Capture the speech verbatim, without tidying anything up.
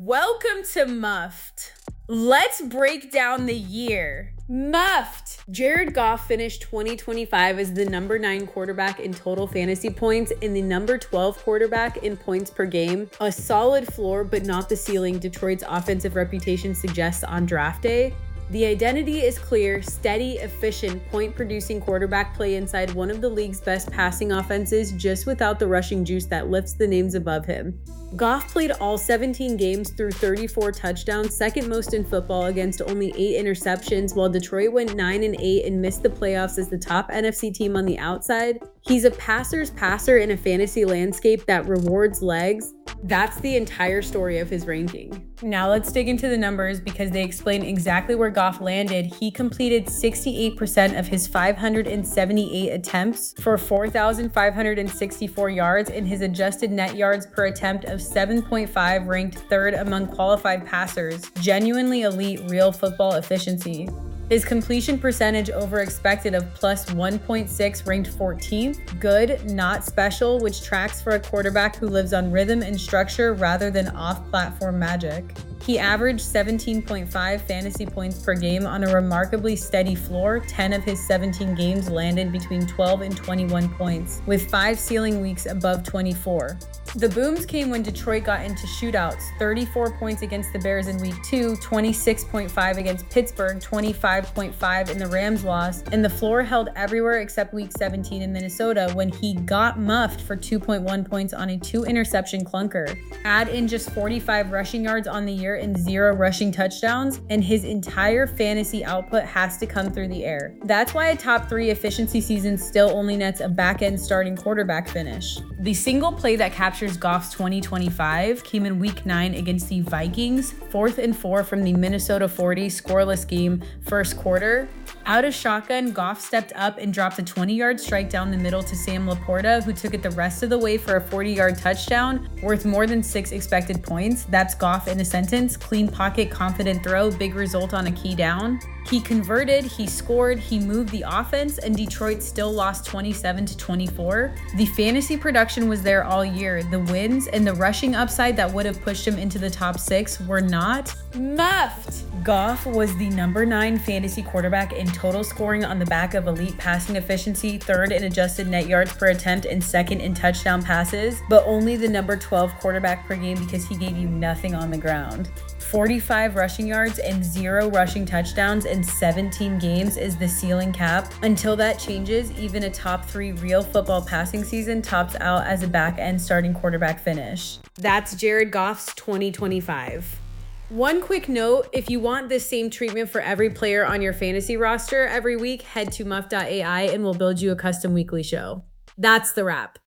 Welcome to Muffed. Let's break down the year. Muffed. Jared Goff finished twenty twenty-five as the number nine quarterback in total fantasy points and the number twelve quarterback in points per game. A solid floor, but not the ceiling Detroit's offensive reputation suggests on draft day. The identity is clear: steady, efficient, point-producing quarterback play inside one of the league's best passing offenses, just without the rushing juice that lifts the names above him. Goff played all seventeen games through thirty-four touchdowns, second most in football, against only eight interceptions, while Detroit went nine and eight and missed the playoffs as the top N F C team on the outside. He's a passer's passer in a fantasy landscape that rewards legs. That's the entire story of his ranking. Now let's dig into the numbers because they explain exactly where Goff landed. He completed sixty-eight percent of his five hundred seventy-eight attempts for four thousand five hundred sixty-four yards, and his adjusted net yards per attempt of seven point five ranked third among qualified passers. Genuinely elite real football efficiency. His completion percentage over expected of plus one point six ranked fourteenth. Good, not special, which tracks for a quarterback who lives on rhythm and structure rather than off-platform magic. He averaged seventeen point five fantasy points per game on a remarkably steady floor. ten of his seventeen games landed between twelve and twenty-one points, with five ceiling weeks above twenty-four. The booms came when Detroit got into shootouts: thirty-four points against the Bears in week two, twenty-six point five against Pittsburgh, twenty-five point five in the Rams loss, and the floor held everywhere except week seventeen in Minnesota when he got muffed for two point one points on a two interception clunker. Add in just forty-five rushing yards on the year and zero rushing touchdowns, and his entire fantasy output has to come through the air. That's why a top three efficiency season still only nets a back-end starting quarterback finish. The single play that captures Goff's twenty twenty-five came in week nine against the Vikings, fourth and four from the Minnesota forty, scoreless game, first quarter. Out of shotgun, Goff stepped up and dropped a twenty-yard strike down the middle to Sam Laporta, who took it the rest of the way for a forty-yard touchdown worth more than six expected points. That's Goff in a sentence. Clean pocket, confident throw, big result on a key down. He converted, he scored, he moved the offense, and Detroit still lost twenty-seven to twenty-four. The fantasy production was there all year. The wins and the rushing upside that would have pushed him into the top six were not. Muffed! Goff was the number nine fantasy quarterback in total scoring on the back of elite passing efficiency, third in adjusted net yards per attempt, and second in touchdown passes, but only the number twelve quarterback per game because he gave you nothing on the ground. forty-five rushing yards and zero rushing touchdowns in seventeen games is the ceiling cap. Until that changes, even a top three real football passing season tops out as a back-end starting quarterback finish. That's Jared Goff's twenty twenty-five. One quick note: if you want this same treatment for every player on your fantasy roster every week, head to muff dot A I and we'll build you a custom weekly show. That's the wrap.